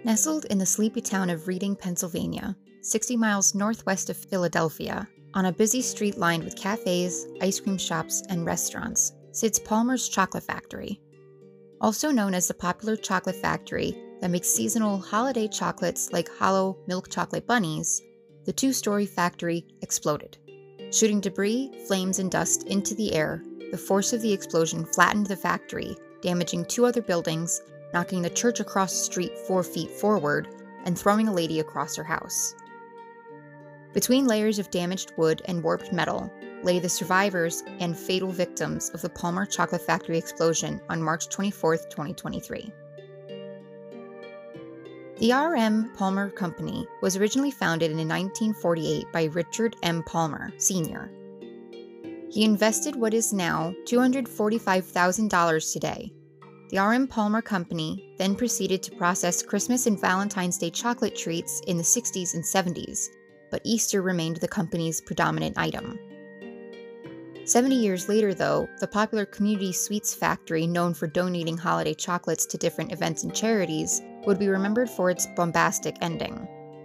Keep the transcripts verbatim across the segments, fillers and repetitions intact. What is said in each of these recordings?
Nestled in the sleepy town of Reading, Pennsylvania, sixty miles northwest of Philadelphia, on a busy street lined with cafes, ice cream shops, and restaurants, sits Palmer's Chocolate Factory. Also known as the popular chocolate factory that makes seasonal holiday chocolates like hollow milk chocolate bunnies, the two-story factory exploded. Shooting debris, flames, and dust into the air, the force of the explosion flattened the factory, damaging two other buildings, knocking the church across the street four feet forward, and throwing a lady across her house. Between layers of damaged wood and warped metal lay the survivors and fatal victims of the Palmer Chocolate Factory explosion on March twenty-fourth, twenty twenty-three. The R M Palmer Company was originally founded in nineteen forty-eight by Richard M. Palmer, Senior He invested what is now two hundred forty-five thousand dollars today. The R M Palmer Company then proceeded to process Christmas and Valentine's Day chocolate treats in the sixties and seventies, but Easter remained the company's predominant item. Seventy years later, though, the popular Community Sweets factory, known for donating holiday chocolates to different events and charities, would be remembered for its bombastic ending.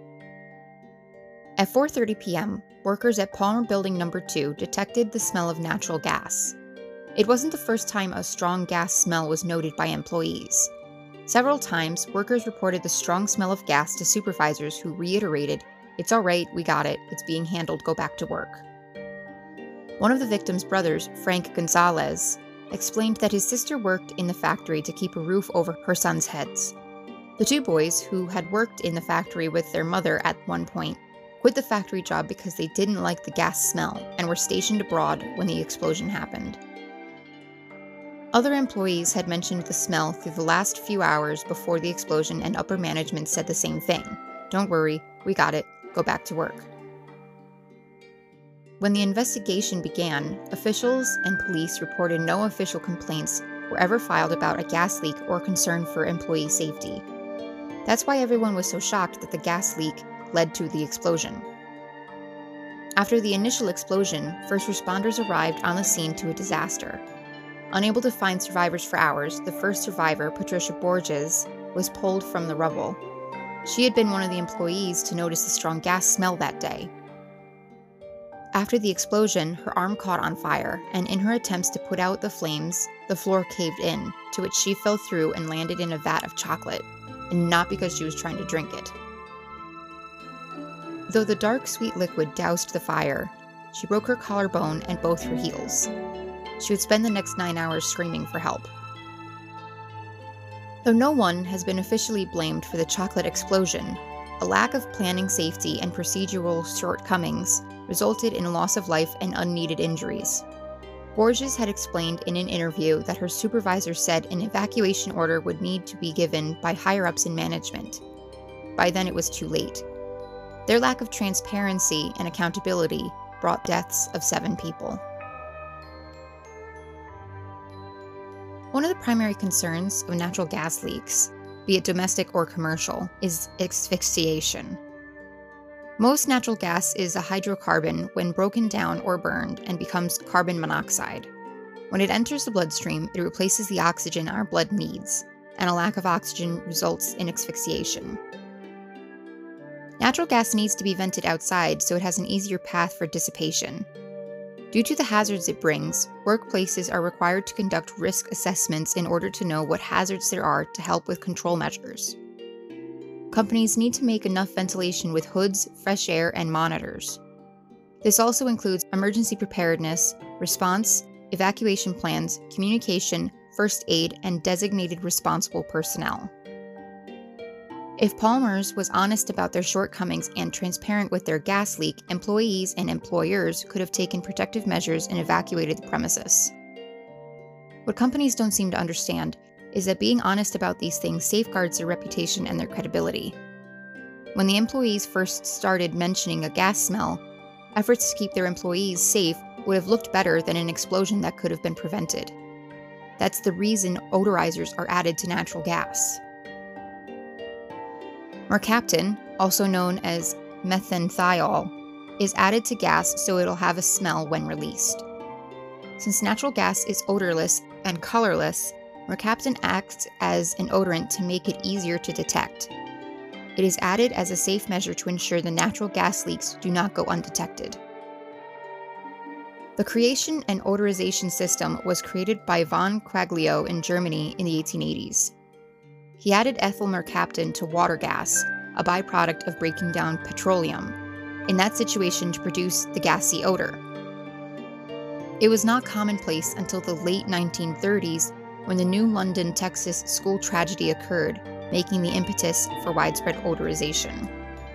At four thirty p m, workers at Palmer Building Number two detected the smell of natural gas. It wasn't the first time a strong gas smell was noted by employees. Several times, workers reported the strong smell of gas to supervisors who reiterated, "It's all right, we got it, it's being handled, go back to work." One of the victim's brothers, Frank Gonzalez, explained that his sister worked in the factory to keep a roof over her sons' heads. The two boys, who had worked in the factory with their mother at one point, quit the factory job because they didn't like the gas smell and were stationed abroad when the explosion happened. Other employees had mentioned the smell through the last few hours before the explosion, and upper management said the same thing. "Don't worry, we got it, go back to work." When the investigation began, officials and police reported no official complaints were ever filed about a gas leak or concern for employee safety. That's why everyone was so shocked that the gas leak led to the explosion. After the initial explosion, first responders arrived on the scene to a disaster. Unable to find survivors for hours, the first survivor, Patricia Borges, was pulled from the rubble. She had been one of the employees to notice the strong gas smell that day. After the explosion, her arm caught on fire, and in her attempts to put out the flames, the floor caved in, to which she fell through and landed in a vat of chocolate, and not because she was trying to drink it. Though the dark, sweet liquid doused the fire, she broke her collarbone and both her heels. She would spend the next nine hours screaming for help. Though no one has been officially blamed for the chocolate explosion, a lack of planning, safety, and procedural shortcomings resulted in loss of life and unneeded injuries. Borges had explained in an interview that her supervisor said an evacuation order would need to be given by higher-ups in management. By then it was too late. Their lack of transparency and accountability brought deaths of seven people. One of the primary concerns of natural gas leaks, be it domestic or commercial, is asphyxiation. Most natural gas is a hydrocarbon when broken down or burned and becomes carbon monoxide. When it enters the bloodstream, it replaces the oxygen our blood needs, and a lack of oxygen results in asphyxiation. Natural gas needs to be vented outside so it has an easier path for dissipation. Due to the hazards it brings, workplaces are required to conduct risk assessments in order to know what hazards there are to help with control measures. Companies need to make enough ventilation with hoods, fresh air, and monitors. This also includes emergency preparedness, response, evacuation plans, communication, first aid, and designated responsible personnel. If Palmer's was honest about their shortcomings and transparent with their gas leak, employees and employers could have taken protective measures and evacuated the premises. What companies don't seem to understand is that being honest about these things safeguards their reputation and their credibility. When the employees first started mentioning a gas smell, efforts to keep their employees safe would have looked better than an explosion that could have been prevented. That's the reason odorizers are added to natural gas. Mercaptan, also known as methanethiol, is added to gas so it'll have a smell when released. Since natural gas is odorless and colorless, mercaptan acts as an odorant to make it easier to detect. It is added as a safe measure to ensure the natural gas leaks do not go undetected. The creation and odorization system was created by von Quaglio in Germany in the eighteen eighties. He added ethyl mercaptan to water gas, a byproduct of breaking down petroleum, in that situation to produce the gassy odor. It was not commonplace until the late nineteen thirties when the New London, Texas school tragedy occurred, making the impetus for widespread odorization.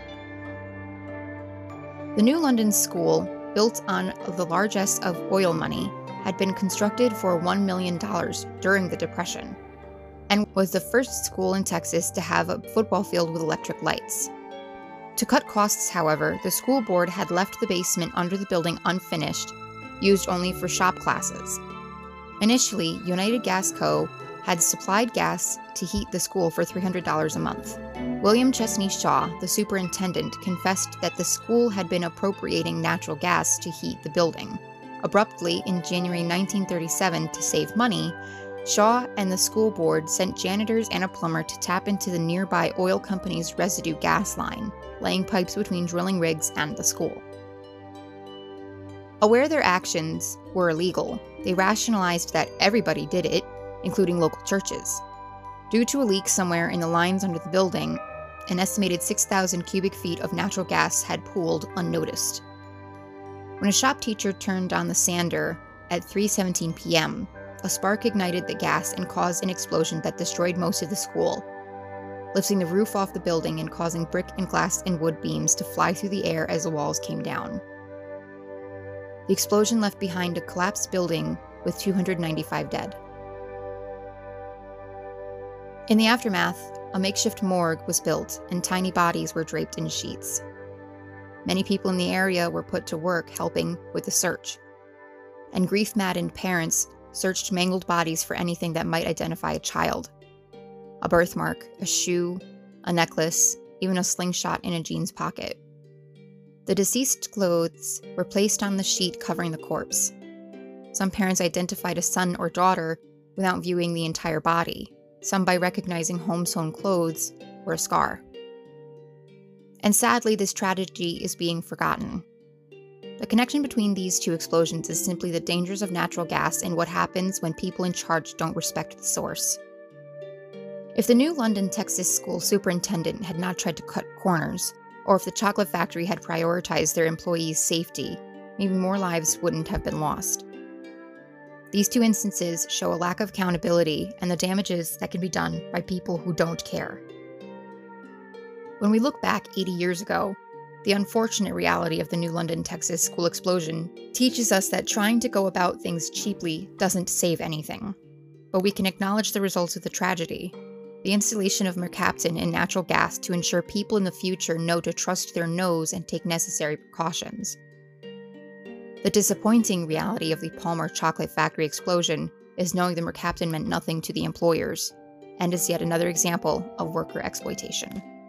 The New London School, built on the largesse of oil money, had been constructed for one million dollars during the Depression, and was the first school in Texas to have a football field with electric lights. To cut costs, however, the school board had left the basement under the building unfinished, used only for shop classes. Initially, United Gas Co. had supplied gas to heat the school for three hundred dollars a month. William Chesney Shaw, the superintendent, confessed that the school had been appropriating natural gas to heat the building. Abruptly, in January nineteen thirty-seven, to save money, Shaw and the school board sent janitors and a plumber to tap into the nearby oil company's residue gas line, laying pipes between drilling rigs and the school. Aware their actions were illegal, they rationalized that everybody did it, including local churches. Due to a leak somewhere in the lines under the building, an estimated six thousand cubic feet of natural gas had pooled unnoticed. When a shop teacher turned on the sander at three seventeen p m, a spark ignited the gas and caused an explosion that destroyed most of the school, lifting the roof off the building and causing brick and glass and wood beams to fly through the air as the walls came down. The explosion left behind a collapsed building with two hundred ninety-five dead. In the aftermath, a makeshift morgue was built and tiny bodies were draped in sheets. Many people in the area were put to work helping with the search, and grief-maddened parents searched mangled bodies for anything that might identify a child. A birthmark, a shoe, a necklace, even a slingshot in a jeans pocket. The deceased's clothes were placed on the sheet covering the corpse. Some parents identified a son or daughter without viewing the entire body, some by recognizing home-sewn clothes or a scar. And sadly, this tragedy is being forgotten. The connection between these two explosions is simply the dangers of natural gas and what happens when people in charge don't respect the source. If the New London, Texas school superintendent had not tried to cut corners, or if the chocolate factory had prioritized their employees' safety, maybe more lives wouldn't have been lost. These two instances show a lack of accountability and the damages that can be done by people who don't care. When we look back eighty years ago, the unfortunate reality of the New London, Texas school explosion teaches us that trying to go about things cheaply doesn't save anything. But we can acknowledge the results of the tragedy, the installation of mercaptan in natural gas to ensure people in the future know to trust their nose and take necessary precautions. The disappointing reality of the Palmer chocolate factory explosion is knowing the mercaptan meant nothing to the employers, and is yet another example of worker exploitation.